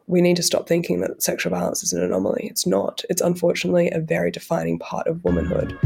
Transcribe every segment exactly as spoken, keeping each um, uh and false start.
we need to stop thinking that sexual violence is an anomaly. It's not. It's unfortunately a very defining part of womanhood.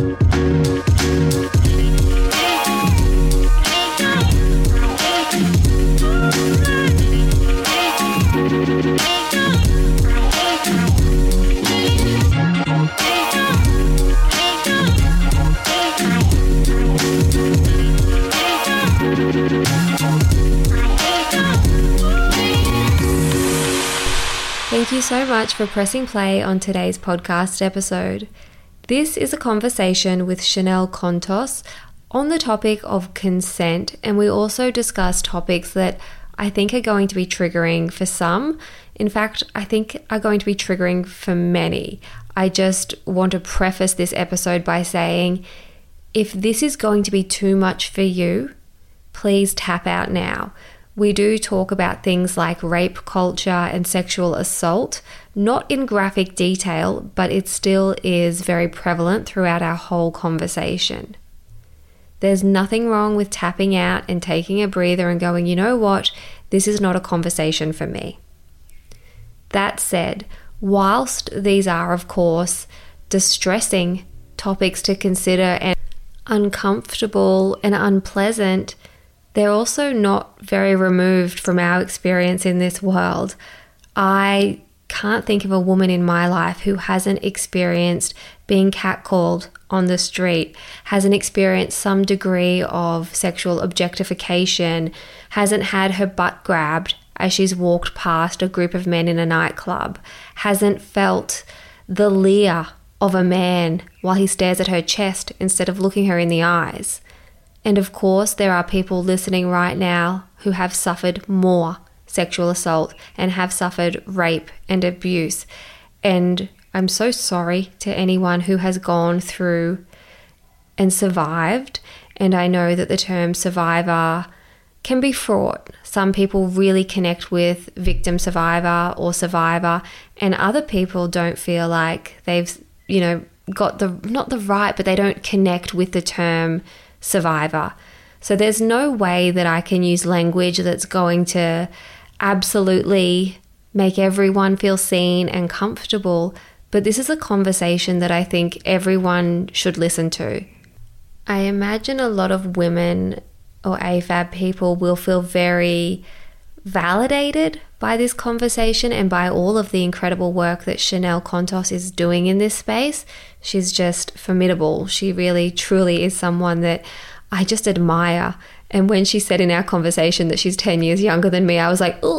Thank you so much for pressing play on today's podcast episode. This is a conversation with Chanel Contos on the topic of consent, and we also discuss topics that I think are going to be triggering for some. In fact, I think are going to be triggering for many. I just want to preface this episode by saying, if this is going to be too much for you, please tap out now. We do talk about things like rape culture and sexual assault, not in graphic detail, but it still is very prevalent throughout our whole conversation. There's nothing wrong with tapping out and taking a breather and going, you know what, this is not a conversation for me. That said, whilst these are, of course, distressing topics to consider and uncomfortable and unpleasant, they're also not very removed from our experience in this world. I can't think of a woman in my life who hasn't experienced being catcalled on the street, hasn't experienced some degree of sexual objectification, hasn't had her butt grabbed as she's walked past a group of men in a nightclub, hasn't felt the leer of a man while he stares at her chest instead of looking her in the eyes. And of course, there are people listening right now who have suffered more sexual assault and have suffered rape and abuse. And I'm so sorry to anyone who has gone through and survived. And I know that the term survivor can be fraught. Some people really connect with victim survivor or survivor, and other people don't feel like they've, you know, got the, not the right, but they don't connect with the term survivor. So there's no way that I can use language that's going to absolutely make everyone feel seen and comfortable, but this is a conversation that I think everyone should listen to. I imagine a lot of women or A F A B people will feel very validated by this conversation and by all of the incredible work that Chanel Contos is doing in this space. She's just formidable. She really, truly is someone that I just admire. And when she said in our conversation that she's ten years younger than me, I was like,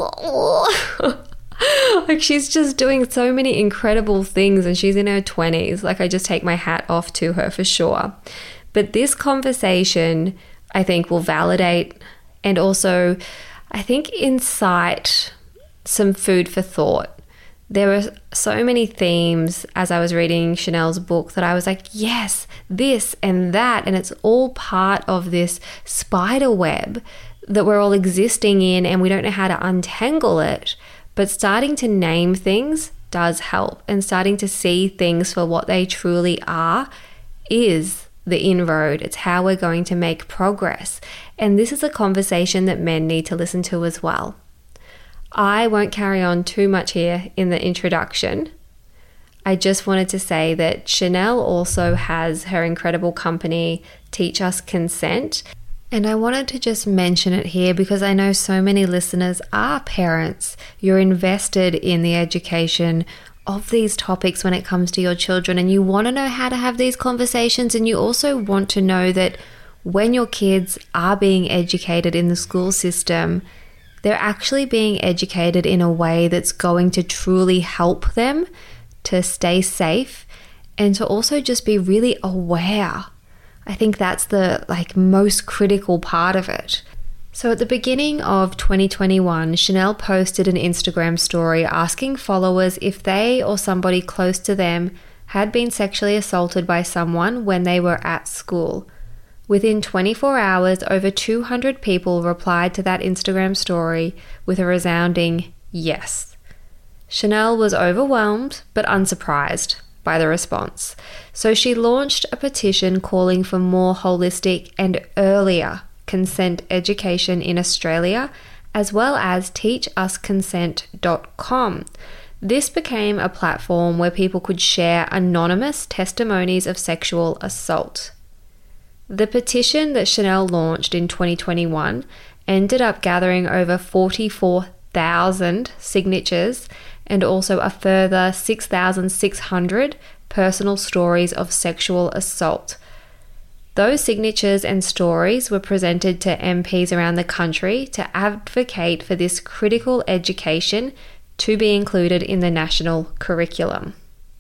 oh. Like, she's just doing so many incredible things, and she's in her twenties. Like, I just take my hat off to her for sure. But this conversation, I think, will validate and also, I think, incite some food for thought. There were so many themes as I was reading Chanel's book that I was like, yes, this and that. And it's all part of this spider web that we're all existing in, and we don't know how to untangle it. But starting to name things does help, and starting to see things for what they truly are is the inroad. It's how we're going to make progress. And this is a conversation that men need to listen to as well. I won't carry on too much here in the introduction. I just wanted to say that Chanel also has her incredible company, Teach Us Consent. And I wanted to just mention it here because I know so many listeners are parents. You're invested in the education of these topics when it comes to your children, and you want to know how to have these conversations, and you also want to know that when your kids are being educated in the school system, they're actually being educated in a way that's going to truly help them to stay safe and to also just be really aware. I think that's the like most critical part of it. So at the beginning of twenty twenty-one, Chanel posted an Instagram story asking followers if they or somebody close to them had been sexually assaulted by someone when they were at school. Within twenty-four hours, over two hundred people replied to that Instagram story with a resounding yes. Chanel was overwhelmed but unsurprised by the response. So she launched a petition calling for more holistic and earlier consent education in Australia as well as teach us consent dot com. This became a platform where people could share anonymous testimonies of sexual assault. The petition that Chanel launched in twenty twenty-one ended up gathering over forty-four thousand signatures and also a further six thousand six hundred personal stories of sexual assault. Those signatures and stories were presented to M Ps around the country to advocate for this critical education to be included in the national curriculum.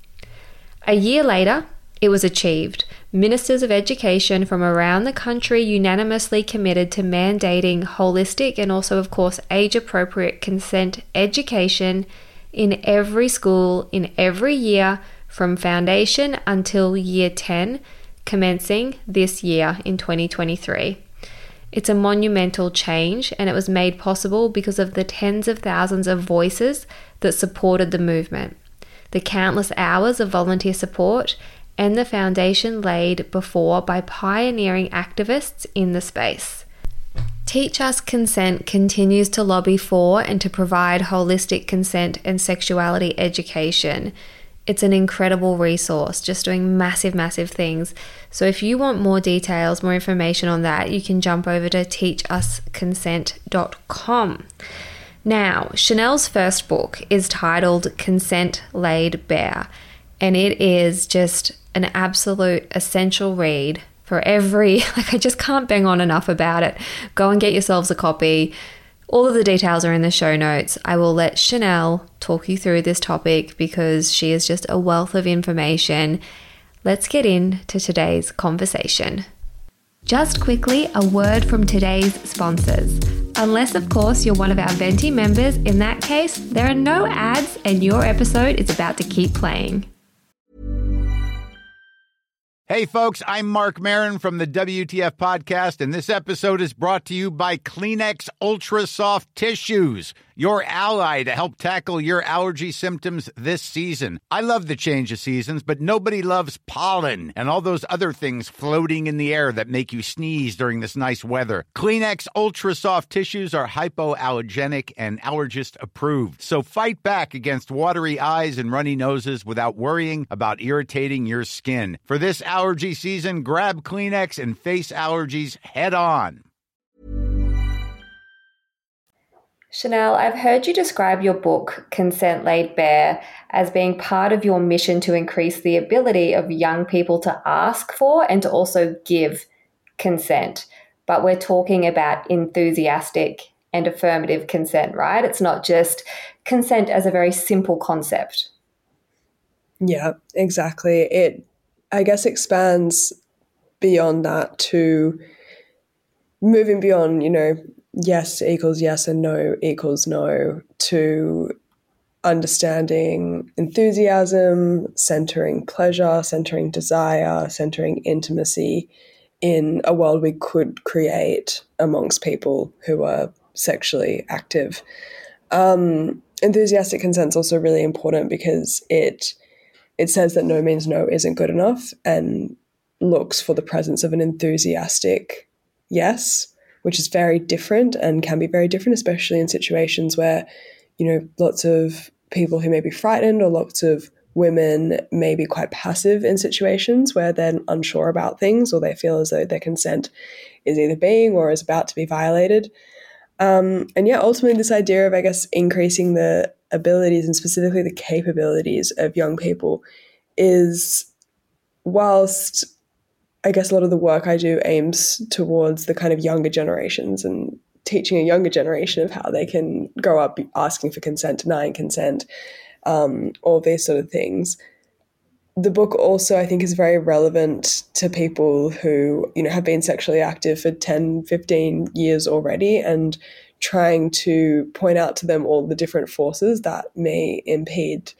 A year later, it was achieved. Ministers of education from around the country unanimously committed to mandating holistic and also, of course, age-appropriate consent education in every school in every year from foundation until year ten, commencing this year in twenty twenty-three. It's a monumental change, and it was made possible because of the tens of thousands of voices that supported the movement, the countless hours of volunteer support, and the foundation laid before by pioneering activists in the space. Teach Us Consent continues to lobby for and to provide holistic consent and sexuality education. It's an incredible resource, just doing massive, massive things. So if you want more details, more information on that, you can jump over to teach us consent dot com. Now, Chanel's first book is titled Consent Laid Bare, and it is just an absolute essential read for every, like I just can't bang on enough about it. Go and get yourselves a copy. All of the details are in the show notes. I will let Chanel talk you through this topic because she is just a wealth of information. Let's get into today's conversation. Just quickly, a word from today's sponsors. Unless, of course, you're one of our Venti members, in that case, there are no ads and your episode is about to keep playing. Hey, folks, I'm Mark Maron from the W T F Podcast, and this episode is brought to you by Kleenex Ultra Soft Tissues, your ally to help tackle your allergy symptoms this season. I love the change of seasons, but nobody loves pollen and all those other things floating in the air that make you sneeze during this nice weather. Kleenex Ultra Soft Tissues are hypoallergenic and allergist approved, so fight back against watery eyes and runny noses without worrying about irritating your skin. For this allergy season, grab Kleenex and face allergies head on. Chanel, I've heard you describe your book, Consent Laid Bare, as being part of your mission to increase the ability of young people to ask for and to also give consent. But we're talking about enthusiastic and affirmative consent, right? It's not just consent as a very simple concept. Yeah, exactly. It, I guess, expands beyond that to moving beyond, you know, yes equals yes and no equals no, to understanding enthusiasm, centering pleasure, centering desire, centering intimacy in a world we could create amongst people who are sexually active. Um, enthusiastic consent is also really important because it it says that no means no isn't good enough and looks for the presence of an enthusiastic yes, which is very different and can be very different, especially in situations where, you know, lots of people who may be frightened or lots of women may be quite passive in situations where they're unsure about things or they feel as though their consent is either being or is about to be violated. Um, and yeah, ultimately this idea of, I guess, increasing the abilities and specifically the capabilities of young people is, whilst I guess a lot of the work I do aims towards the kind of younger generations and teaching a younger generation of how they can grow up asking for consent, denying consent, um, all these sort of things. The book also, I think, is very relevant to people who, you know, have been sexually active for ten, fifteen years already and trying to point out to them all the different forces that may impede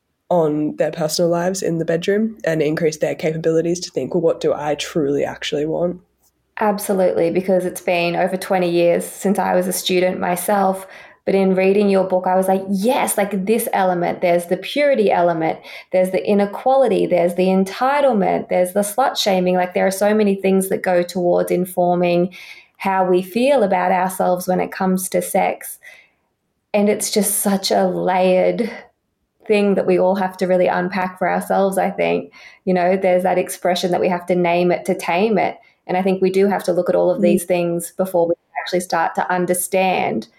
on their personal lives in the bedroom and increase their capabilities to think, well, what do I truly actually want? Absolutely, because it's been over twenty years since I was a student myself. But in reading your book, I was like, yes, like this element, there's the purity element, there's the inequality, there's the entitlement, there's the slut shaming. Like there are so many things that go towards informing how we feel about ourselves when it comes to sex. And it's just such a layered thing that we all have to really unpack for ourselves, I think. You know, there's that expression that we have to name it to tame it. And I think we do have to look at all of these things before we actually start to understand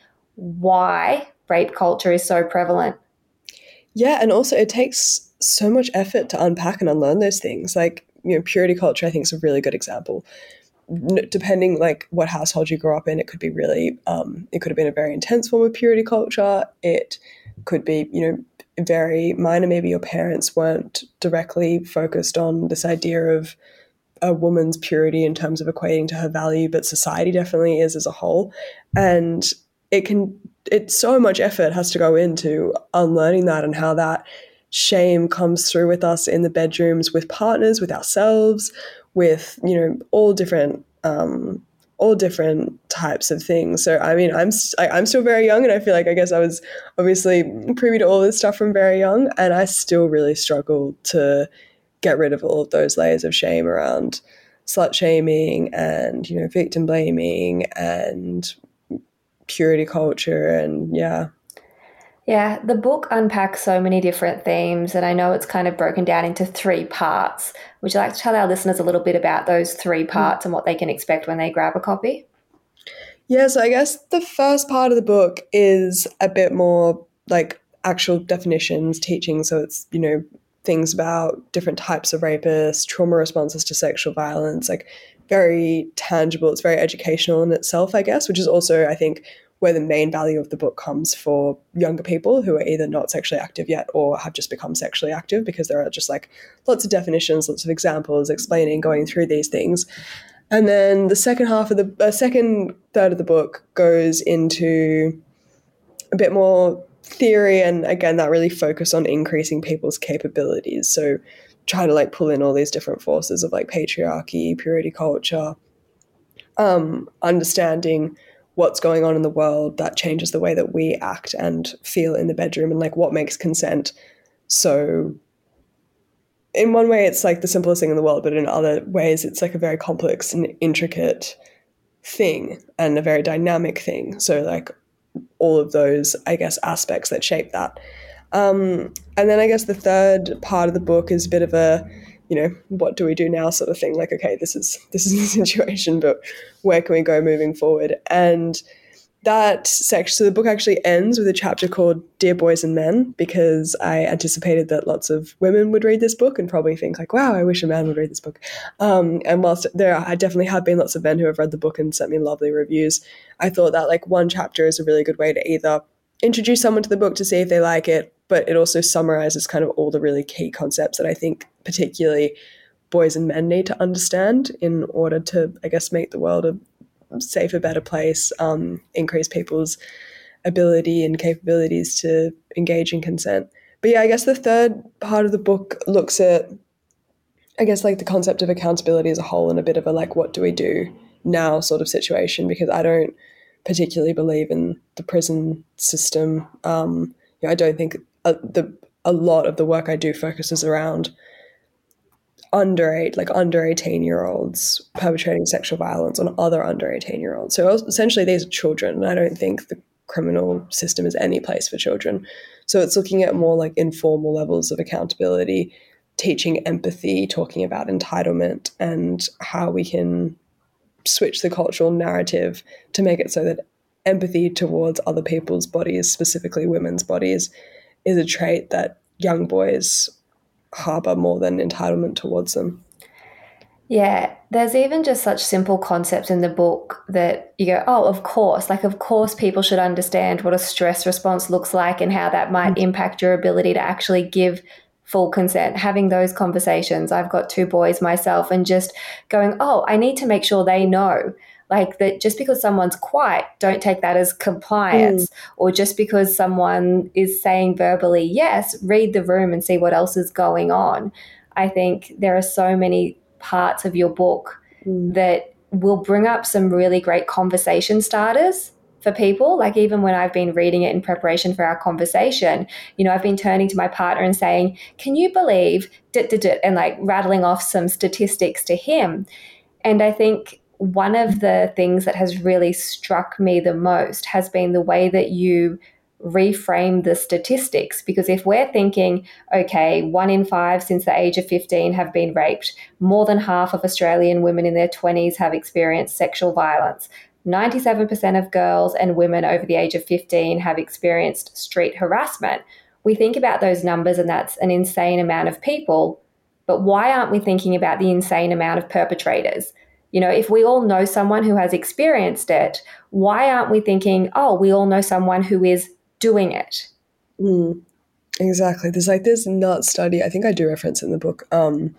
why rape culture is so prevalent. Yeah, and also it takes so much effort to unpack and unlearn those things. Like, you know, purity culture, I think, is a really good example. N- depending, like, what household you grew up in, it could be really, um, it could have been a very intense form of purity culture. It could be, you know, very minor. Maybe your parents weren't directly focused on this idea of a woman's purity in terms of equating to her value, but society definitely is as a whole. And it can, it's so much effort has to go into unlearning that, and how that shame comes through with us in the bedrooms, with partners, with ourselves, with, you know, all different, um, all different types of things. So, I mean, I'm, I, I'm still very young, and I feel like, I guess I was obviously privy to all this stuff from very young, and I still really struggle to get rid of all of those layers of shame around slut shaming and, you know, victim blaming and purity culture. And yeah. Yeah, the book unpacks so many different themes, and I know it's kind of broken down into three parts. Would you like to tell our listeners a little bit about those three parts and what they can expect when they grab a copy? Yeah, so I guess the first part of the book is a bit more like actual definitions, teaching. So it's, you know, things about different types of rapists, trauma responses to sexual violence, like very tangible. It's very educational in itself, I guess, which is also, I think, where the main value of the book comes for younger people who are either not sexually active yet or have just become sexually active, because there are just like lots of definitions, lots of examples explaining, going through these things. And then the second half of the uh, second third of the book goes into a bit more theory, and again, that really focus on increasing people's capabilities. So try to like pull in all these different forces of like patriarchy, purity culture, um, understanding what's going on in the world that changes the way that we act and feel in the bedroom, and like what makes consent so, in one way it's like the simplest thing in the world, but in other ways it's like a very complex and intricate thing and a very dynamic thing. So like all of those, I guess, aspects that shape that. Um, and then I guess the third part of the book is a bit of a, you know, what do we do now sort of thing. Like, okay, this is this is the situation, but where can we go moving forward? And that section, so the book actually ends with a chapter called Dear Boys and Men, because I anticipated that lots of women would read this book and probably think like, wow, I wish a man would read this book. Um, and whilst there I definitely have been lots of men who have read the book and sent me lovely reviews, I thought that like one chapter is a really good way to either introduce someone to the book to see if they like it, but it also summarizes kind of all the really key concepts that I think particularly boys and men need to understand in order to, I guess, make the world a safer, better place, um, increase people's ability and capabilities to engage in consent. But yeah, I guess the third part of the book looks at, I guess, like the concept of accountability as a whole, and a bit of a like, what do we do now sort of situation, because I don't particularly believe in the prison system. Um, you know, I don't think a, the a lot of the work I do focuses around under eight, like under eighteen year olds perpetrating sexual violence on other under eighteen year olds. So essentially these are children, and I don't think the criminal system is any place for children. So it's looking at more like informal levels of accountability, teaching empathy, talking about entitlement, and how we can switch the cultural narrative to make it so that empathy towards other people's bodies, specifically women's bodies, is a trait that young boys harbor more than entitlement towards them. Yeah, there's even just such simple concepts in the book that you go, oh, of course, like, of course, people should understand what a stress response looks like and how that might impact your ability to actually give full consent. Having those conversations, I've got two boys myself, and just going, oh, I need to make sure they know, like, that just because someone's quiet, don't take that as compliance, mm. or just because someone is saying verbally, yes, read the room and see what else is going on. I think there are so many parts of your book mm. that will bring up some really great conversation starters for people. Like, even when I've been reading it in preparation for our conversation, you know, I've been turning to my partner and saying, can you believe dit, dit, dit, and like rattling off some statistics to him. And I think one of the things that has really struck me the most has been the way that you reframe the statistics. Because if we're thinking, okay, one in five since the age of fifteen have been raped, more than half of Australian women in their twenties have experienced sexual violence, ninety-seven percent of girls and women over the age of fifteen have experienced street harassment. We think about those numbers and that's an insane amount of people, but why aren't we thinking about the insane amount of perpetrators? You know, if we all know someone who has experienced it, why aren't we thinking, oh, we all know someone who is doing it? Mm, exactly. There's like this nut study, I think I do reference it in the book, um,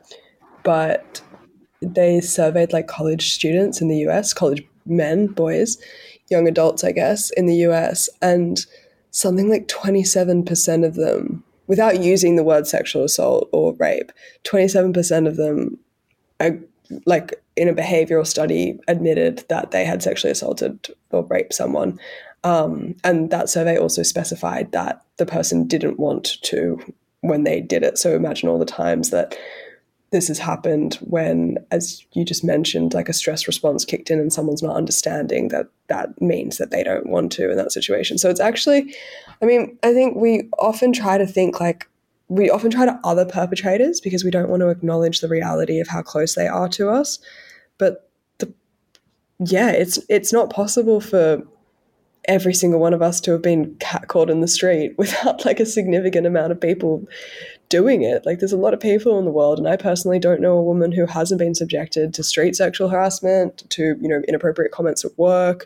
but they surveyed like college students in the U S, college men, boys, young adults, I guess, in the U S, and something like twenty-seven percent of them, without using the word sexual assault or rape, twenty-seven percent of them, are, like in a behavioral study, admitted that they had sexually assaulted or raped someone. Um, and that survey also specified that the person didn't want to when they did it. So imagine all the times that this has happened when, as you just mentioned, like a stress response kicked in and someone's not understanding that that means that they don't want to in that situation. So it's actually, I mean, I think we often try to think like, we often try to other perpetrators because we don't want to acknowledge the reality of how close they are to us. But the, yeah, it's it's not possible for every single one of us to have been catcalled in the street without like a significant amount of people doing it. Like there's a lot of people in the world, and I personally don't know a woman who hasn't been subjected to street sexual harassment, to, you know, inappropriate comments at work,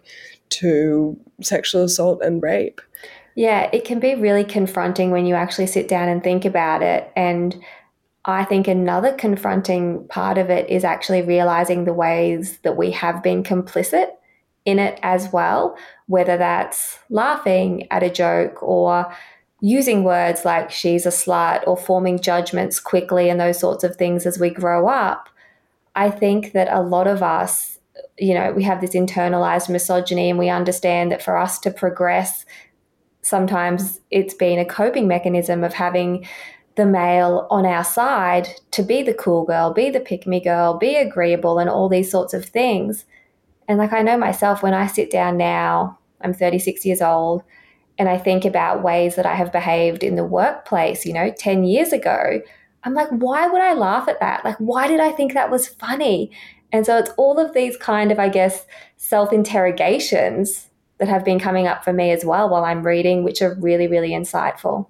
to sexual assault and rape. Yeah, it can be really confronting when you actually sit down and think about it. And I think another confronting part of it is actually realizing the ways that we have been complicit in it as well, whether that's laughing at a joke or using words like she's a slut or forming judgments quickly and those sorts of things as we grow up. I think that a lot of us, you know, we have this internalized misogyny, and we understand that for us to progress, sometimes it's been a coping mechanism of having the male on our side to be the cool girl, be the pick-me girl, be agreeable, and all these sorts of things. And like I know myself, when I sit down now, I'm thirty-six years old, and I think about ways that I have behaved in the workplace, you know, ten years ago, I'm like, why would I laugh at that? Like, why did I think that was funny? And so it's all of these kind of, I guess, self-interrogations that have been coming up for me as well while I'm reading, which are really, really insightful.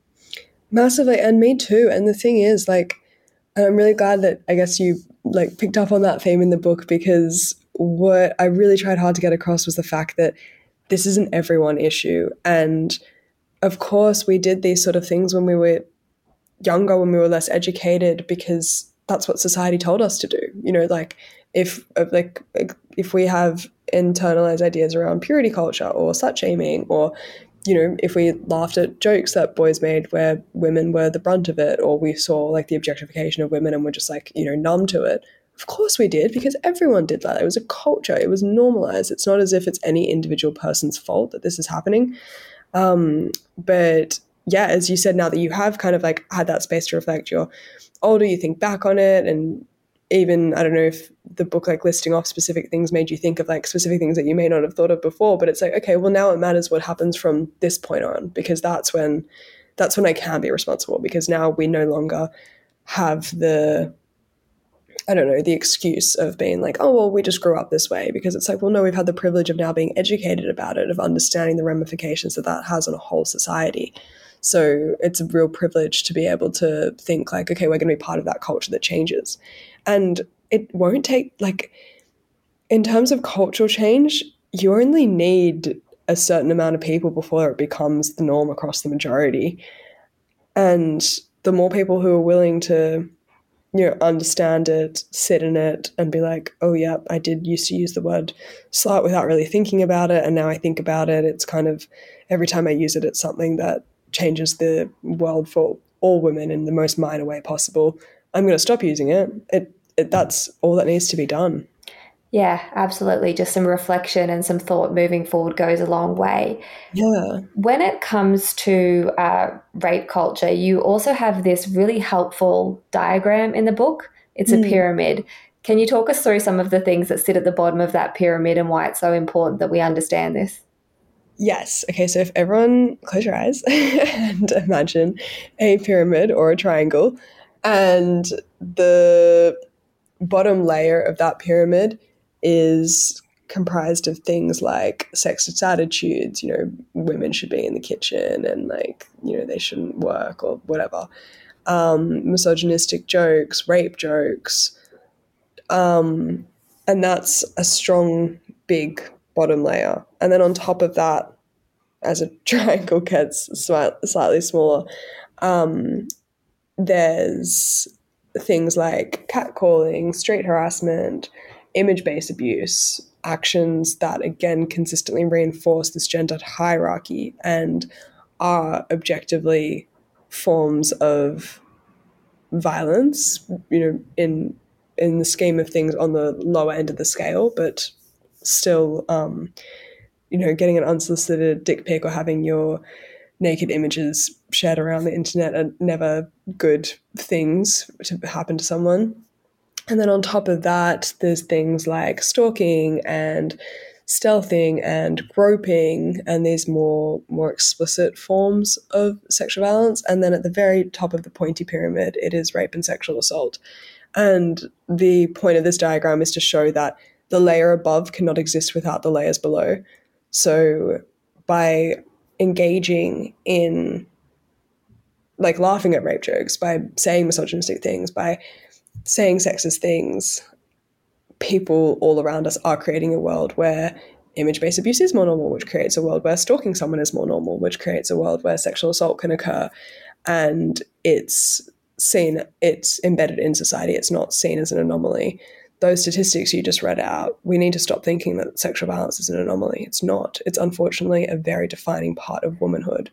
Massively, and me too. And the thing is, like, I'm really glad that I guess you like picked up on that theme in the book, because what I really tried hard to get across was the fact that this is an everyone issue. And of course, we did these sort of things when we were younger, when we were less educated, because that's what society told us to do. You know, like if like if we have internalized ideas around purity culture or slut shaming, or, you know, if we laughed at jokes that boys made where women were the brunt of it, or we saw like the objectification of women and we're just like, you know, numb to it. Of course we did, because everyone did that. It was a culture. It was normalized. It's not as if it's any individual person's fault that this is happening. Um, but yeah, as you said, now that you have kind of like had that space to reflect, you're older, you think back on it, and even, I don't know if the book like listing off specific things made you think of like specific things that you may not have thought of before, but it's like, okay, well now it matters what happens from this point on, because that's when that's when I can be responsible, because now we no longer have the, I don't know, the excuse of being like, oh, well, we just grew up this way, because it's like, well, no, we've had the privilege of now being educated about it, of understanding the ramifications that that has on a whole society. So it's a real privilege to be able to think like, okay, we're going to be part of that culture that changes. And it won't take, like, in terms of cultural change, you only need a certain amount of people before it becomes the norm across the majority. And the more people who are willing to, you know, understand it, sit in it, and be like, oh yeah, I did used to use the word slut without really thinking about it, and now I think about it, it's kind of, every time I use it, it's something that changes the world for all women in the most minor way possible. I'm going to stop using it. It, it. That's all that needs to be done. Yeah, absolutely. Just some reflection and some thought moving forward goes a long way. Yeah. When it comes to uh, rape culture, you also have this really helpful diagram in the book. It's mm. a pyramid. Can you talk us through some of the things that sit at the bottom of that pyramid and why it's so important that we understand this? Yes. Okay, so if everyone close your eyes and imagine a pyramid or a triangle, and the bottom layer of that pyramid is comprised of things like sexist attitudes, you know, women should be in the kitchen and like, you know, they shouldn't work or whatever. Um, misogynistic jokes, rape jokes. Um, and that's a strong, big bottom layer. And then on top of that, as a triangle gets slightly smaller, um, there's things like catcalling, street harassment, image-based abuse, actions that, again, consistently reinforce this gendered hierarchy and are objectively forms of violence, you know, in in the scheme of things on the lower end of the scale, but still, um, you know, getting an unsolicited dick pic or having your naked images shared around the internet are never good things to happen to someone. And then on top of that, there's things like stalking and stealthing and groping and these more more explicit forms of sexual violence. And then at the very top of the pointy pyramid, it is rape and sexual assault. And the point of this diagram is to show that the layer above cannot exist without the layers below. So by engaging in like laughing at rape jokes, by saying misogynistic things, by saying sexist things, people all around us are creating a world where image-based abuse is more normal, which creates a world where stalking someone is more normal, which creates a world where sexual assault can occur. And it's seen, it's embedded in society. It's not seen as an anomaly. Those statistics you just read out, we need to stop thinking that sexual violence is an anomaly. It's not. It's unfortunately a very defining part of womanhood.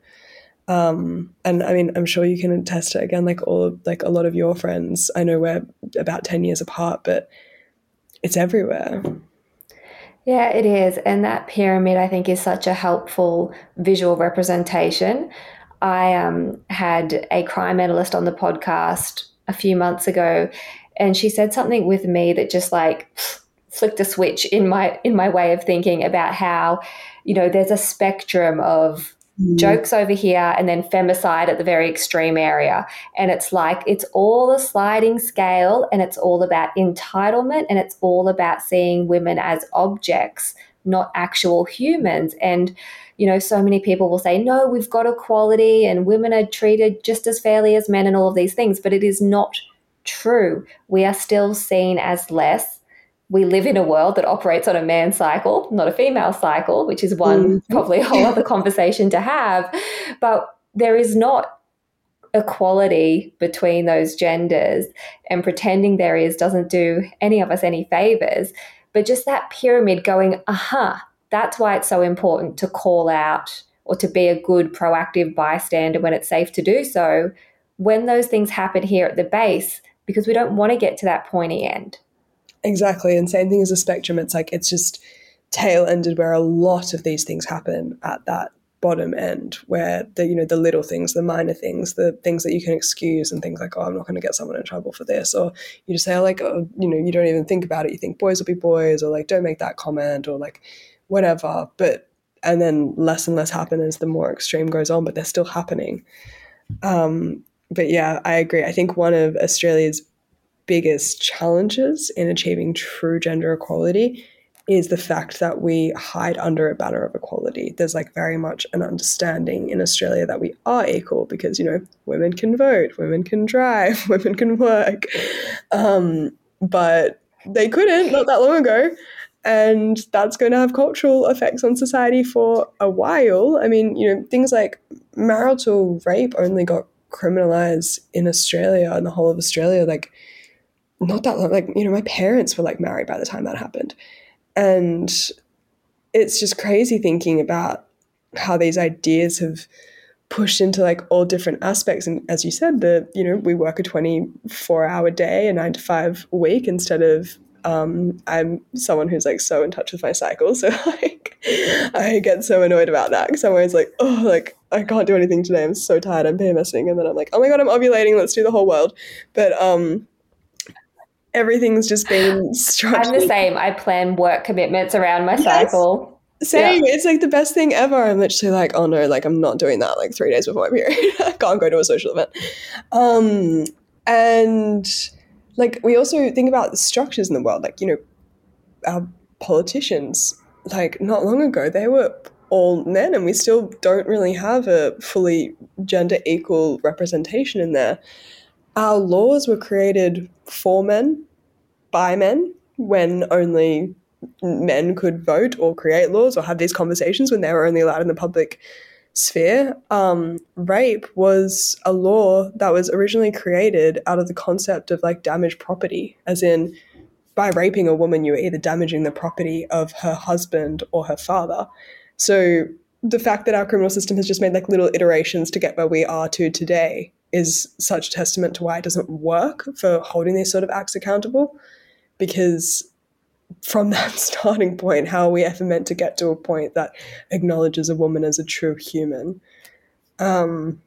Um, and I mean, I'm sure you can attest to, again, like all of, like a lot of your friends, I know we're about ten years apart, but it's everywhere. Yeah, it is. And that pyramid, I think, is such a helpful visual representation. I um, had a crime analyst on the podcast a few months ago, and she said something with me that just like flicked a switch in my in my way of thinking about how, you know, there's a spectrum of mm. jokes over here and then femicide at the very extreme area. And it's like it's all a sliding scale, and it's all about entitlement, and it's all about seeing women as objects, not actual humans. And you know, so many people will say, no, we've got equality and women are treated just as fairly as men and all of these things, but it is not true. We are still seen as less. We live in a world that operates on a man cycle, not a female cycle, which is one mm-hmm. probably a whole other conversation to have. But there is not equality between those genders, and pretending there is doesn't do any of us any favors. But just that pyramid going, aha, that's why it's so important to call out or to be a good proactive bystander when it's safe to do so when those things happen here at the base, because we don't want to get to that pointy end. Exactly. And same thing as a spectrum. It's like it's just tail-ended where a lot of these things happen at that bottom end, where the, you know, the little things, the minor things, the things that you can excuse and things like, oh, I'm not going to get someone in trouble for this. Or you just say, oh, like, oh, you know, you don't even think about it. You think boys will be boys, or like, don't make that comment, or like whatever. But, and then less and less happen as the more extreme goes on, but they're still happening. Um, but yeah, I agree. I think one of Australia's biggest challenges in achieving true gender equality is the fact that we hide under a banner of equality. There's like very much an understanding in Australia that we are equal because, you know, women can vote, women can drive, women can work. Um, but they couldn't not that long ago. And that's going to have cultural effects on society for a while. I mean, you know, things like marital rape only got criminalized in Australia, in the whole of Australia, like not that long. Like, you know, my parents were like married by the time that happened. And it's just crazy thinking about how these ideas have pushed into like all different aspects. And as you said, the, you know, we work a twenty-four hour day, a nine to five week instead of, um, I'm someone who's like so in touch with my cycle. So like I get so annoyed about that because I'm always like, oh, like I can't do anything today. I'm so tired. I'm PMSing. And then I'm like, oh my God, I'm ovulating. Let's do the whole world. But, um, everything's just been structured. I'm the same. I plan work commitments around my yes. cycle. Same. Yeah. It's like the best thing ever. I'm literally like, oh no, like I'm not doing that like three days before my period. I can't go to a social event. Um, and like we also think about the structures in the world. Like, you know, our politicians, like not long ago, they were all men, and we still don't really have a fully gender equal representation in there. Our laws were created for men, by men, when only men could vote or create laws or have these conversations, when they were only allowed in the public sphere. Um, rape was a law that was originally created out of the concept of like damaged property, as in by raping a woman, you were either damaging the property of her husband or her father. So the fact that our criminal system has just made like little iterations to get where we are to today is such a testament to why it doesn't work for holding these sort of acts accountable. Because from that starting point, how are we ever meant to get to a point that acknowledges a woman as a true human? Um,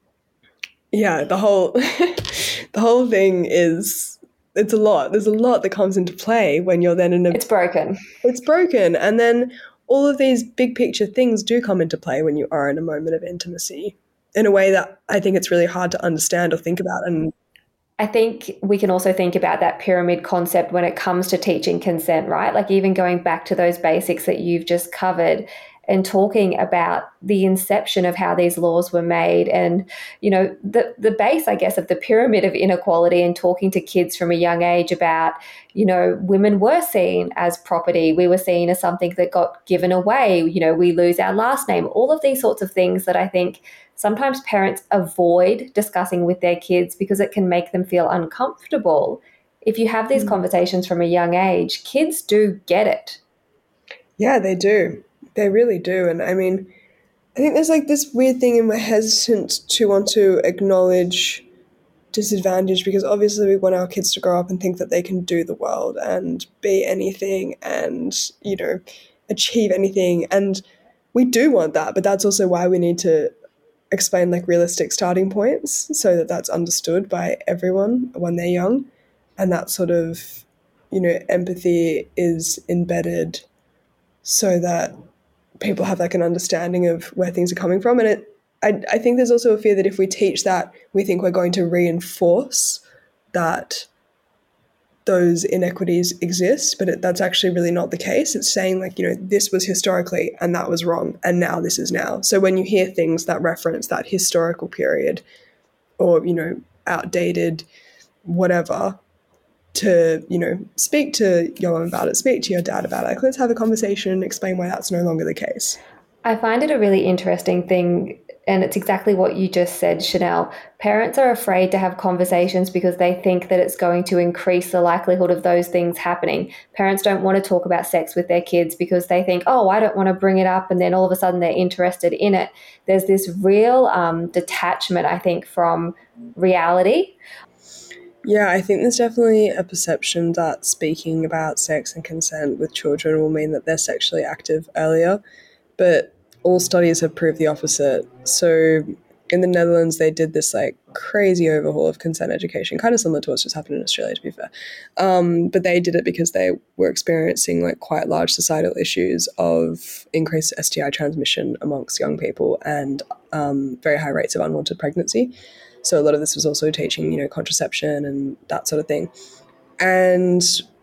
yeah, the whole the whole thing is, it's a lot. There's a lot that comes into play when you're then in a... It's broken. It's broken. And then all of these big picture things do come into play when you are in a moment of intimacy in a way that I think it's really hard to understand or think about. And I think we can also think about that pyramid concept when it comes to teaching consent, right? Like even going back to those basics that you've just covered and talking about the inception of how these laws were made and, you know, the, the base, I guess, of the pyramid of inequality, and talking to kids from a young age about, you know, women were seen as property. We were seen as something that got given away. You know, we lose our last name, all of these sorts of things that I think sometimes parents avoid discussing with their kids because it can make them feel uncomfortable. If you have these mm. conversations from a young age, kids do get it. Yeah, they do. They really do. And I mean, I think there's like this weird thing in my hesitant to want to acknowledge disadvantage, because obviously we want our kids to grow up and think that they can do the world and be anything and, you know, achieve anything. And we do want that, but that's also why we need to explain like realistic starting points so that that's understood by everyone when they're young. And that sort of, you know, empathy is embedded so that people have like an understanding of where things are coming from. And it, I, I think there's also a fear that if we teach that, we think we're going to reinforce that those inequities exist, but it, that's actually really not the case. It's saying like, you know, this was historically and that was wrong, and now this is now. So when you hear things that reference that historical period or, you know, outdated whatever, to, you know, speak to your mom about it, speak to your dad about it. Like, let's have a conversation, explain why that's no longer the case. I find it a really interesting thing, and it's exactly what you just said, Chanel. Parents are afraid to have conversations because they think that it's going to increase the likelihood of those things happening. Parents don't want to talk about sex with their kids because they think, oh, I don't want to bring it up, and then all of a sudden they're interested in it. There's this real um, detachment, I think, from reality. Yeah, I think there's definitely a perception that speaking about sex and consent with children will mean that they're sexually active earlier, but all studies have proved the opposite. So in the Netherlands, they did this like crazy overhaul of consent education, kind of similar to what's just happened in Australia, to be fair. Um, but they did it because they were experiencing like quite large societal issues of increased S T I transmission amongst young people and um, very high rates of unwanted pregnancy. So a lot of this was also teaching, you know, contraception and that sort of thing. And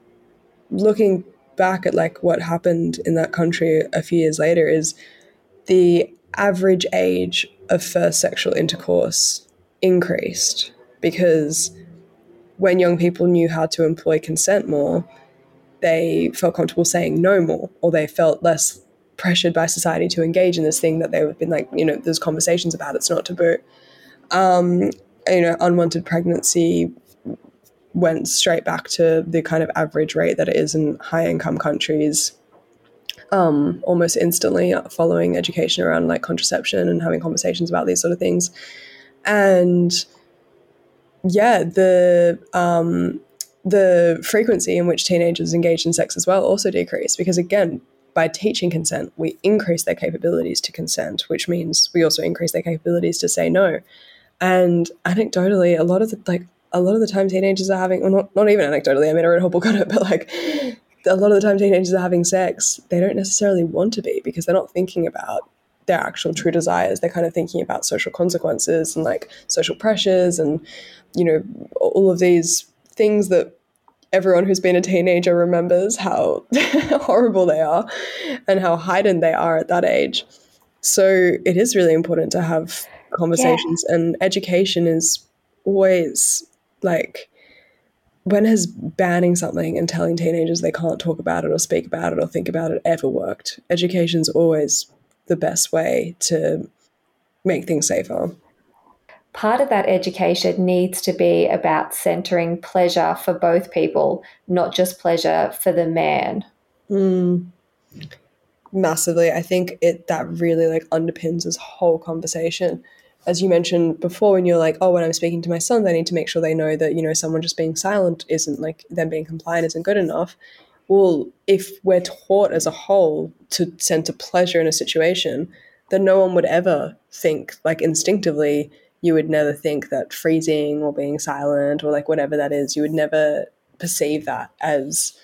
looking back at like what happened in that country a few years later is the average age of first sexual intercourse increased, because when young people knew how to employ consent more, they felt comfortable saying no more, or they felt less pressured by society to engage in this thing that they've been like, you know, there's conversations about, it's not taboo. Um, you know, unwanted pregnancy went straight back to the kind of average rate that it is in high-income countries, um, almost instantly following education around like contraception and having conversations about these sort of things. And yeah, the um, the frequency in which teenagers engage in sex as well also decreased, because again, by teaching consent, we increase their capabilities to consent, which means we also increase their capabilities to say no. And anecdotally, a lot of the like a lot of the time teenagers are having, well, not, not even anecdotally, I mean, I read a whole book on it, but like a lot of the time teenagers are having sex, they don't necessarily want to be because they're not thinking about their actual true desires. They're kind of thinking about social consequences and like social pressures and, you know, all of these things that everyone who's been a teenager remembers how horrible they are and how heightened they are at that age. So it is really important to have conversations, yeah. And education is always like, when has banning something and telling teenagers they can't talk about it or speak about it or think about it ever worked? Education's always the best way to make things safer. Part of that education needs to be about centering pleasure for both people, not just pleasure for the man. Mm. Massively. I think it that really like underpins this whole conversation. As you mentioned before, when you're like, oh, when I'm speaking to my sons, I need to make sure they know that, you know, someone just being silent isn't like, them being compliant isn't good enough. Well, if we're taught as a whole to center pleasure in a situation, then no one would ever think, like instinctively, you would never think that freezing or being silent or like whatever that is, you would never perceive that as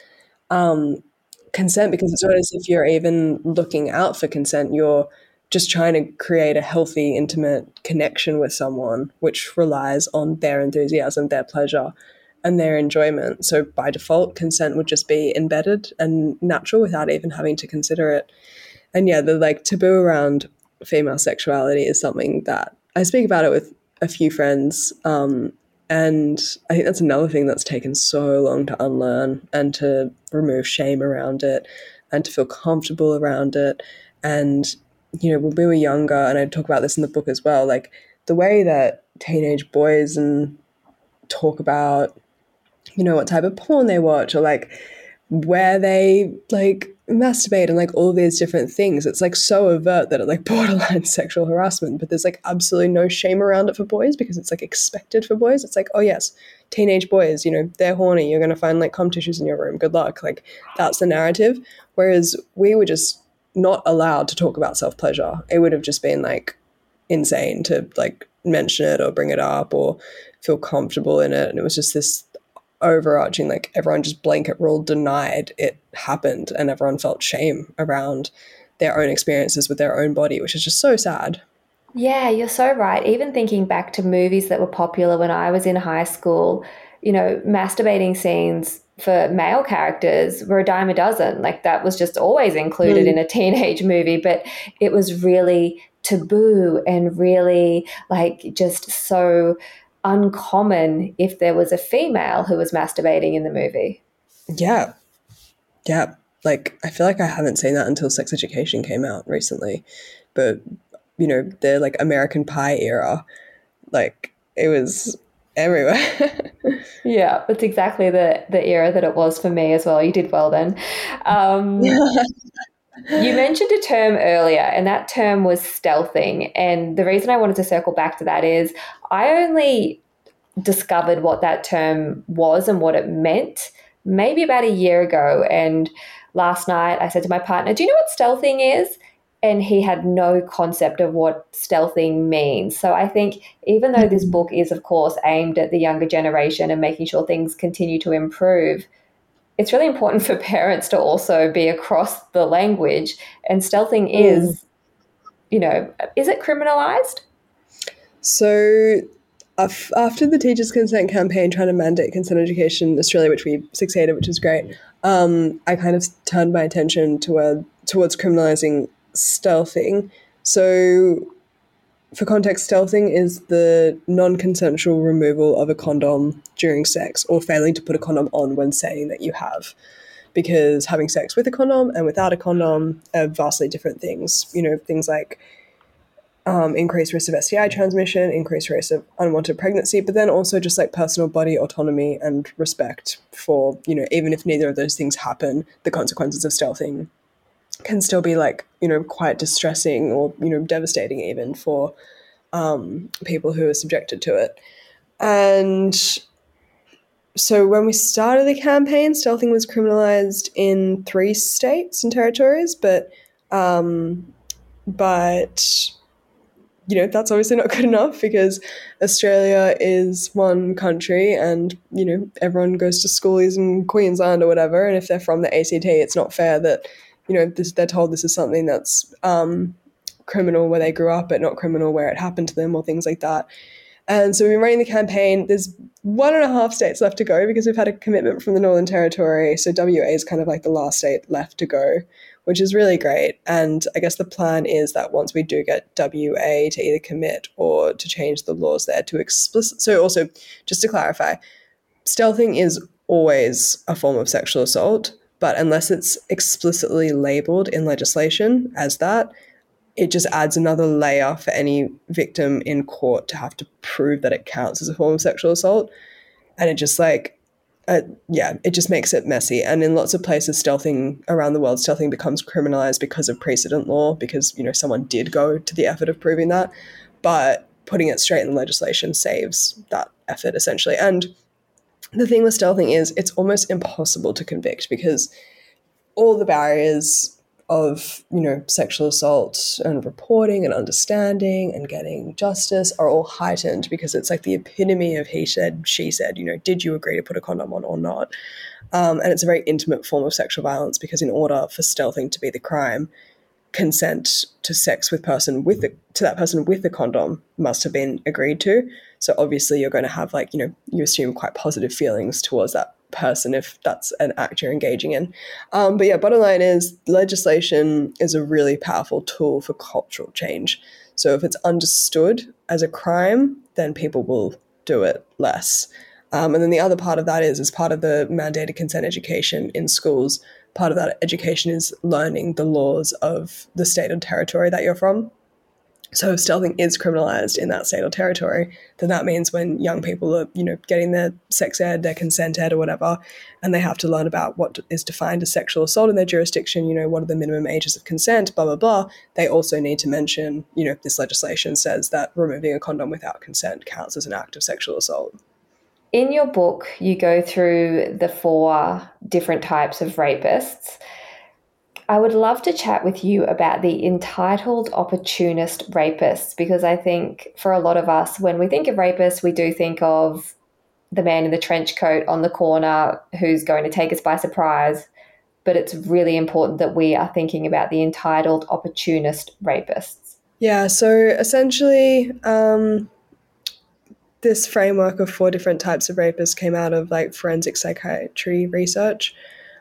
um, consent, because it's not as if you're even looking out for consent. You're just trying to create a healthy, intimate connection with someone, which relies on their enthusiasm, their pleasure, and their enjoyment. So by default, consent would just be embedded and natural without even having to consider it. And yeah, the like taboo around female sexuality is something that I speak about it with a few friends. Um, and I think that's another thing that's taken so long to unlearn and to remove shame around it and to feel comfortable around it. And, you know, when we were younger, and I talk about this in the book as well, like the way that teenage boys and talk about, you know, what type of porn they watch or like where they like masturbate and like all these different things. It's like so overt that it like borderline sexual harassment, but there's like absolutely no shame around it for boys because it's like expected for boys. It's like, oh yes, teenage boys, you know, they're horny. You're going to find like cum tissues in your room. Good luck. Like that's the narrative. Whereas we were just not allowed to talk about self-pleasure. It would have just been like insane to like mention it or bring it up or feel comfortable in it. And it was just this overarching, like everyone just blanket rule denied it happened and everyone felt shame around their own experiences with their own body, which is just so sad. Yeah, you're so right. Even thinking back to movies that were popular when I was in high school, you know, masturbating scenes for male characters were a dime a dozen. Like that was just always included mm. in a teenage movie, but it was really taboo and really like just so uncommon if there was a female who was masturbating in the movie. Yeah. Yeah. Like, I feel like I haven't seen that until Sex Education came out recently. But, you know, the like American Pie era, like it was everywhere. Yeah, that's exactly the, the era that it was for me as well. You did well then. Um, you mentioned a term earlier, and that term was stealthing. And the reason I wanted to circle back to that is I only discovered what that term was and what it meant maybe about a year ago. And last night I said to my partner, do you know what stealthing is? And he had no concept of what stealthing means. So I think even though this book is, of course, aimed at the younger generation and making sure things continue to improve, it's really important for parents to also be across the language. And stealthing mm. is, you know, is it criminalized? So after the Teachers' Consent campaign trying to mandate consent education in Australia, which we succeeded, which is great, um, I kind of turned my attention toward, towards criminalizing stealthing. So for context, stealthing is the non-consensual removal of a condom during sex or failing to put a condom on when saying that you have. Because having sex with a condom and without a condom are vastly different things. You know, things like um, increased risk of S T I transmission, increased risk of unwanted pregnancy, but then also just like personal body autonomy and respect for, you know, even if neither of those things happen, the consequences of stealthing can still be like, you know, quite distressing or, you know, devastating even for um, people who are subjected to it. And so when we started the campaign, stealthing was criminalized in three states and territories, but um, but you know, that's obviously not good enough because Australia is one country and, you know, everyone goes to schoolies in Queensland or whatever. And if they're from the A C T, it's not fair that, you know, this, they're told this is something that's um, criminal where they grew up, but not criminal where it happened to them or things like that. And so we've been running the campaign. There's one and a half states left to go because we've had a commitment from the Northern Territory. So W A is kind of like the last state left to go, which is really great. And I guess the plan is that once we do get W A to either commit or to change the laws there to explicit. So also, just to clarify, stealthing is always a form of sexual assault, but unless it's explicitly labeled in legislation as that, it just adds another layer for any victim in court to have to prove that it counts as a form of sexual assault. And it just like, uh, yeah, it just makes it messy. And in lots of places, stealthing around the world, stealthing becomes criminalized because of precedent law, because, you know, someone did go to the effort of proving that. But putting it straight in legislation saves that effort, essentially. And the thing with stealthing is it's almost impossible to convict because all the barriers of, you know, sexual assault and reporting and understanding and getting justice are all heightened because it's like the epitome of he said, she said, you know, did you agree to put a condom on or not? Um, and it's a very intimate form of sexual violence because in order for stealthing to be the crime, consent to sex with person with the, to that person with the condom must have been agreed to. So obviously you're going to have like, you know, you assume quite positive feelings towards that person if that's an act you're engaging in. Um, but yeah, bottom line is legislation is a really powerful tool for cultural change. So if it's understood as a crime, then people will do it less. Um, and then the other part of that is, as part of the mandated consent education in schools, part of that education is learning the laws of the state or territory that you're from. So if stealthing is criminalized in that state or territory, then that means when young people are, you know, getting their sex ed, their consent ed or whatever, and they have to learn about what is defined as sexual assault in their jurisdiction, you know, what are the minimum ages of consent, blah, blah, blah, they also need to mention, you know, this legislation says that removing a condom without consent counts as an act of sexual assault. In your book, you go through the four different types of rapists. I would love to chat with you about the entitled opportunist rapists, because I think for a lot of us, when we think of rapists, we do think of the man in the trench coat on the corner who's going to take us by surprise. But it's really important that we are thinking about the entitled opportunist rapists. Yeah, so essentially, um, this framework of four different types of rapists came out of like forensic psychiatry research.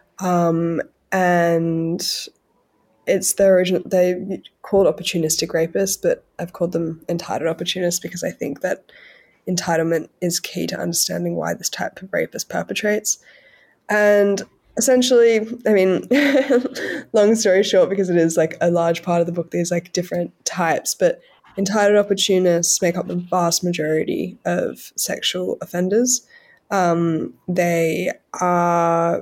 Um, and it's the original, they called opportunistic rapists, but I've called them entitled opportunists because I think that entitlement is key to understanding why this type of rapist perpetrates. And essentially, I mean, long story short, because it is like a large part of the book, there's like different types, but entitled opportunists make up the vast majority of sexual offenders. Um, they are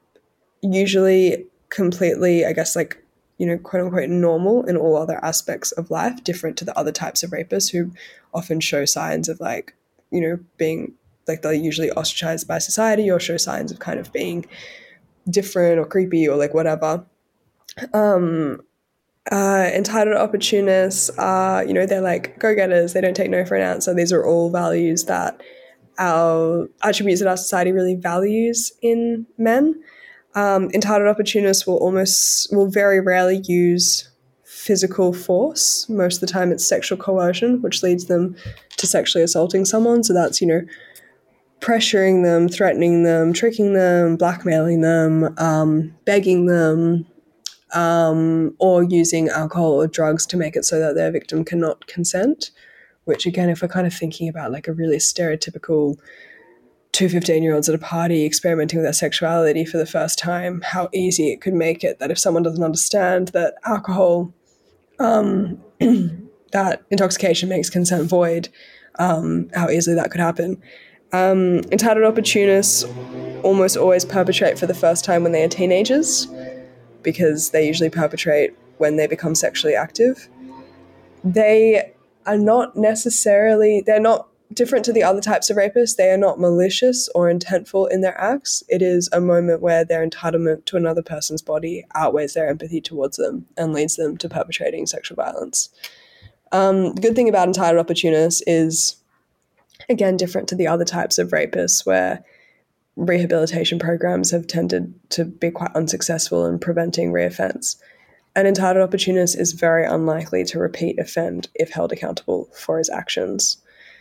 usually completely, I guess, like, you know, quote unquote normal in all other aspects of life, different to the other types of rapists who often show signs of like, you know, being like they're usually ostracized by society or show signs of kind of being different or creepy or like whatever. Um, uh, entitled opportunists are, you know, they're like go-getters. They don't take no for an answer. These are all values that our attributes that our society really values in men. Um, entitled opportunists will almost, will very rarely use physical force. Most of the time it's sexual coercion, which leads them to sexually assaulting someone. So that's, you know, pressuring them, threatening them, tricking them, blackmailing them, um, begging them, um, or using alcohol or drugs to make it so that their victim cannot consent, which again, if we're kind of thinking about like a really stereotypical two fifteen-year-olds at a party experimenting with their sexuality for the first time, how easy it could make it that if someone doesn't understand that alcohol, um, that intoxication makes consent void, um, how easily that could happen. Um, entitled opportunists almost always perpetrate for the first time when they are teenagers because they usually perpetrate when they become sexually active. They are not necessarily, they're not different to the other types of rapists. They are not malicious or intentful in their acts. It is a moment where their entitlement to another person's body outweighs their empathy towards them and leads them to perpetrating sexual violence. Um, the good thing about entitled opportunists is, again, different to the other types of rapists where rehabilitation programs have tended to be quite unsuccessful in preventing reoffence. An entitled opportunist is very unlikely to repeat offend if held accountable for his actions.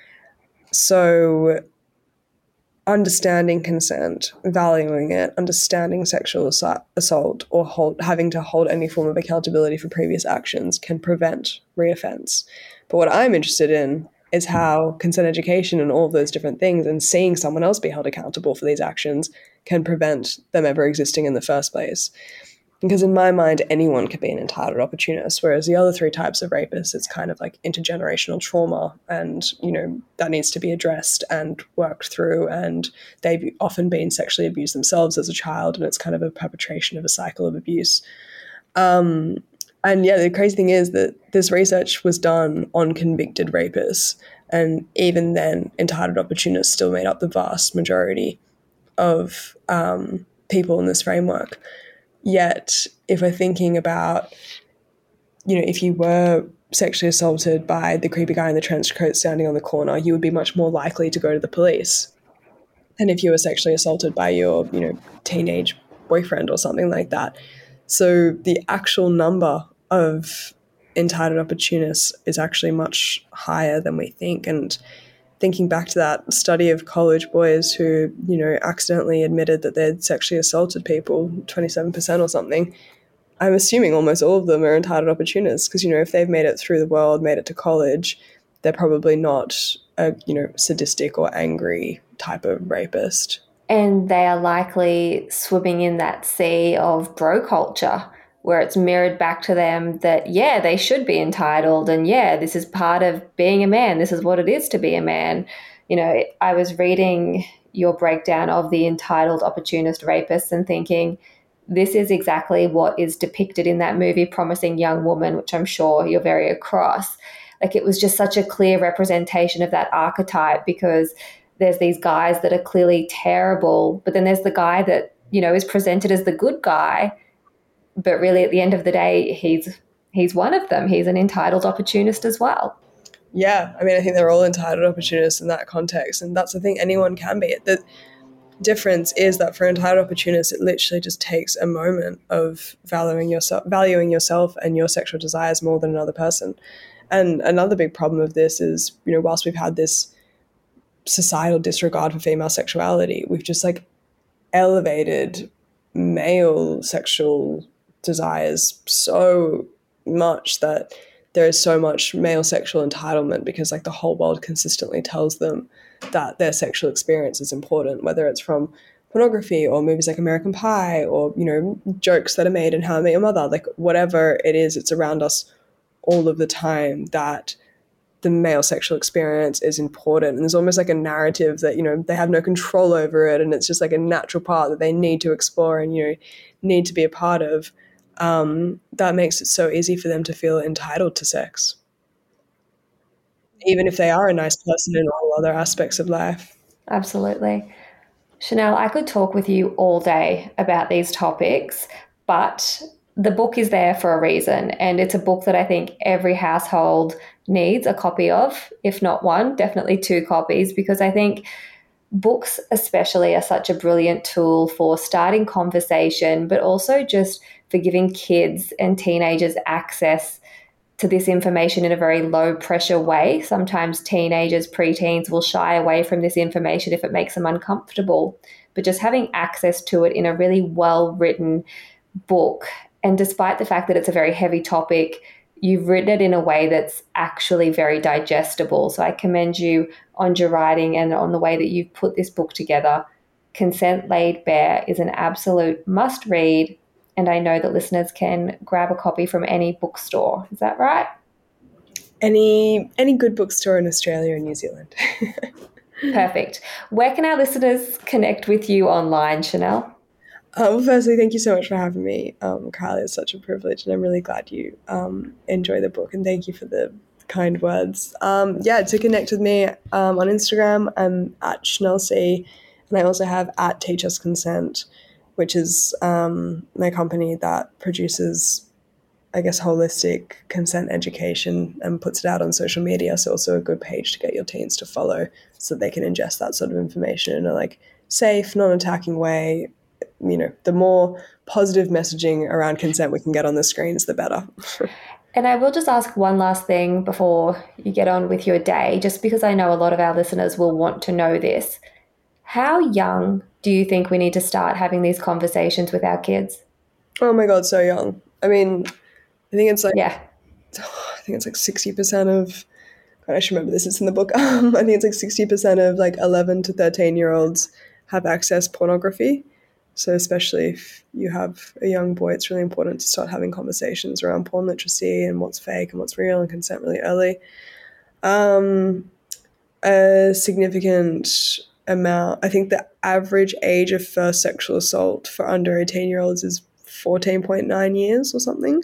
So understanding consent, valuing it, understanding sexual assault, or hold, having to hold any form of accountability for previous actions can prevent reoffence. But what I'm interested in is how consent education and all of those different things and seeing someone else be held accountable for these actions can prevent them ever existing in the first place. Because in my mind, anyone can be an entitled opportunist, whereas the other three types of rapists, it's kind of like intergenerational trauma, and, you know, that needs to be addressed and worked through, and they've often been sexually abused themselves as a child, and it's kind of a perpetration of a cycle of abuse. Um, and yeah, the crazy thing is that this research was done on convicted rapists, and even then, entitled opportunists still made up the vast majority of um, people in this framework. Yet, if we're thinking about, you know, if you were sexually assaulted by the creepy guy in the trench coat standing on the corner, you would be much more likely to go to the police than if you were sexually assaulted by your, you know, teenage boyfriend or something like that. So the actual number of entitled opportunists is actually much higher than we think. And thinking back to that study of college boys who, you know, accidentally admitted that they'd sexually assaulted people, twenty-seven percent or something, I'm assuming almost all of them are entitled opportunists because, you know, if they've made it through the world, made it to college, they're probably not a, you know, sadistic or angry type of rapist. And they are likely swimming in that sea of bro culture where it's mirrored back to them that, yeah, they should be entitled, and yeah, this is part of being a man. This is what it is to be a man. You know, I was reading your breakdown of the entitled opportunist rapists and thinking, this is exactly what is depicted in that movie, Promising Young Woman, which I'm sure you're very across. Like, it was just such a clear representation of that archetype, because there's these guys that are clearly terrible, but then there's the guy that, you know, is presented as the good guy, but really at the end of the day, he's he's one of them. He's an entitled opportunist as well. Yeah, I mean, I think they're all entitled opportunists in that context, and that's the thing, anyone can be. The difference is that for entitled opportunists, it literally just takes a moment of valuing yourself, valuing yourself and your sexual desires more than another person. And another big problem of this is, you know, whilst we've had this societal disregard for female sexuality, we've just like elevated male sexual desires so much that there is so much male sexual entitlement because like the whole world consistently tells them that their sexual experience is important, whether it's from pornography or movies like American Pie or, you know, jokes that are made in How I Met Your Mother, like whatever it is, it's around us all of the time that the male sexual experience is important. And there's almost like a narrative that, you know, they have no control over it, and it's just like a natural part that they need to explore and, you know, need to be a part of. Um, that makes it so easy for them to feel entitled to sex, even if they are a nice person in all other aspects of life. Absolutely. Chanel, I could talk with you all day about these topics, but the book is there for a reason, and it's a book that I think every household needs a copy of, if not one, definitely two copies, because I think books especially are such a brilliant tool for starting conversation, but also just for giving kids and teenagers access to this information in a very low pressure way. Sometimes teenagers, preteens will shy away from this information if it makes them uncomfortable, but just having access to it in a really well-written book. And despite the fact that it's a very heavy topic, you've written it in a way that's actually very digestible. So I commend you on your writing and on the way that you've put this book together. Consent Laid Bare is an absolute must read, and I know that listeners can grab a copy from any bookstore. Is that right? Any any good bookstore in Australia and New Zealand. Perfect. Where can our listeners connect with you online, Chanel? Uh, well, firstly, thank you so much for having me, um, Kylie. It's such a privilege, and I'm really glad you um, enjoy the book, and thank you for the kind words. Um, yeah, to connect with me um, on Instagram, I'm at Chanel C, and I also have at Teach Us Consent, which is um, my company that produces I guess, holistic consent education and puts it out on social media. So also a good page to get your teens to follow so that they can ingest that sort of information in a like safe, non-attacking way. You know, the more positive messaging around consent we can get on the screens, the better. And I will just ask one last thing before you get on with your day, just because I know a lot of our listeners will want to know this. How young do you think we need to start having these conversations with our kids? Oh my God, so young. I mean, I think it's like, yeah, I think it's like sixty percent of, God, I should remember this, it's in the book. Um, I think it's like sixty percent of like eleven to thirteen year olds have accessed pornography. So especially if you have a young boy, it's really important to start having conversations around porn literacy and what's fake and what's real and consent really early. Um, a significant amount, I think the average age of first sexual assault for under eighteen-year-olds is fourteen point nine years or something.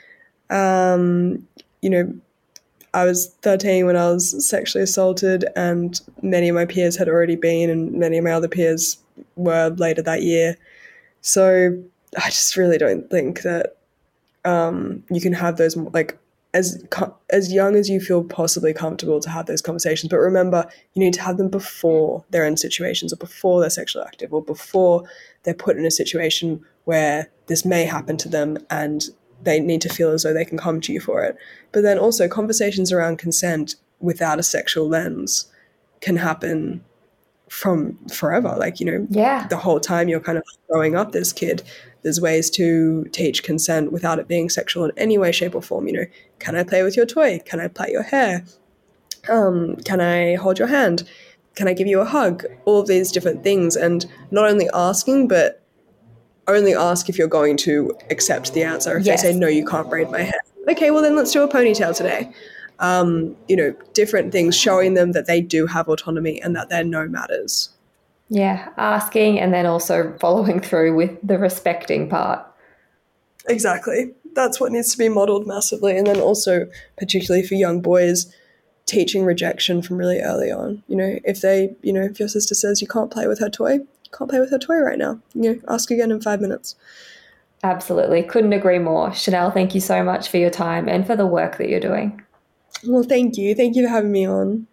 Um, you know, I was thirteen when I was sexually assaulted, and many of my peers had already been, and many of my other peers were later that year. So I just really don't think that um, you can have those, like, as as young as you feel possibly comfortable to have those conversations. But remember, you need to have them before they're in situations or before they're sexually active or before they're put in a situation where this may happen to them and they need to feel as though they can come to you for it. But then also conversations around consent without a sexual lens can happen from forever. Like, you know, yeah. the whole time you're kind of growing up this kid, there's ways to teach consent without it being sexual in any way, shape or form. You know, can I play with your toy? Can I plait your hair? Um, can I hold your hand? Can I give you a hug? All of these different things. And not only asking, but only ask if you're going to accept the answer. If yes. they say, no, you can't braid my hair. Okay, well then let's do a ponytail today. Um, you know, different things, showing them that they do have autonomy and that their no matters. Yeah, asking and then also following through with the respecting part. Exactly. That's what needs to be modeled massively. And then also, particularly for young boys, teaching rejection from really early on. You know, if they, you know, if your sister says you can't play with her toy, you can't play with her toy right now. You know, ask again in five minutes. Absolutely. Couldn't agree more. Chanel, thank you so much for your time and for the work that you're doing. Well, thank you. Thank you for having me on.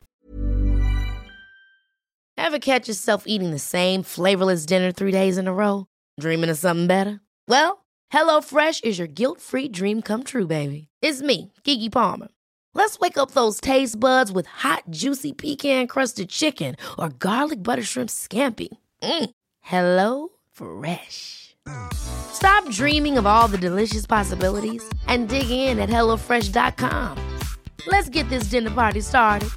Ever catch yourself eating the same flavorless dinner three days in a row? Dreaming of something better? Well, HelloFresh is your guilt-free dream come true, baby. It's me, Keke Palmer. Let's wake up those taste buds with hot, juicy pecan-crusted chicken or garlic butter shrimp scampi. Mm. Hello Fresh. Stop dreaming of all the delicious possibilities and dig in at hello fresh dot com. Let's get this dinner party started.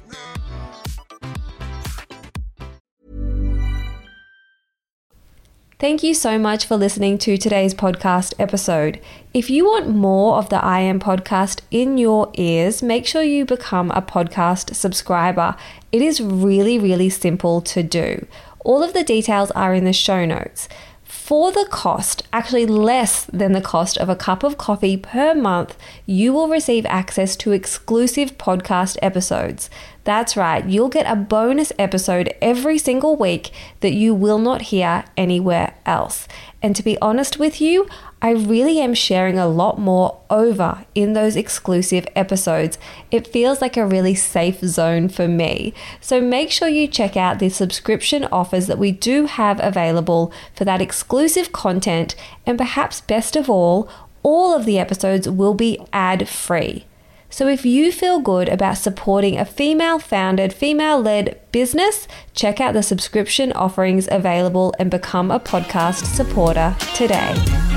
Thank you so much for listening to today's podcast episode. If you want more of the I Am podcast in your ears, make sure you become a podcast subscriber. It is really, really simple to do. All of the details are in the show notes. For the cost, actually less than the cost of a cup of coffee per month, you will receive access to exclusive podcast episodes. That's right, you'll get a bonus episode every single week that you will not hear anywhere else. And to be honest with you, I really am sharing a lot more over in those exclusive episodes. It feels like a really safe zone for me. So make sure you check out the subscription offers that we do have available for that exclusive content. And perhaps best of all, all of the episodes will be ad-free. So if you feel good about supporting a female-founded, female-led business, check out the subscription offerings available and become a podcast supporter today.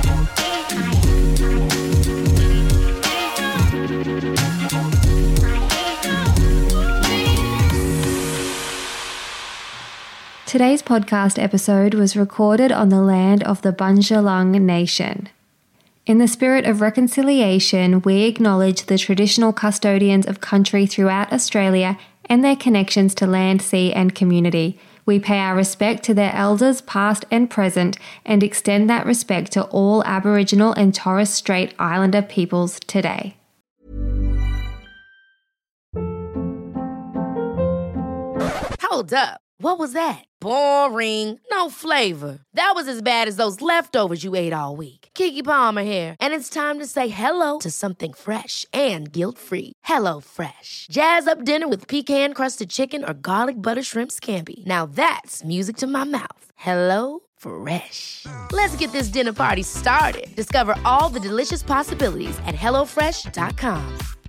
Today's podcast episode was recorded on the land of the Bundjalung Nation. In the spirit of reconciliation, we acknowledge the traditional custodians of country throughout Australia and their connections to land, sea, and community. We pay our respect to their elders, past and present, and extend that respect to all Aboriginal and Torres Strait Islander peoples today. Hold up. What was that? Boring. No flavor. That was as bad as those leftovers you ate all week. Keke Palmer here, and it's time to say hello to something fresh and guilt-free. Hello Fresh. Jazz up dinner with pecan-crusted chicken or garlic butter shrimp scampi. Now that's music to my mouth. Hello Fresh. Let's get this dinner party started. Discover all the delicious possibilities at hello fresh dot com.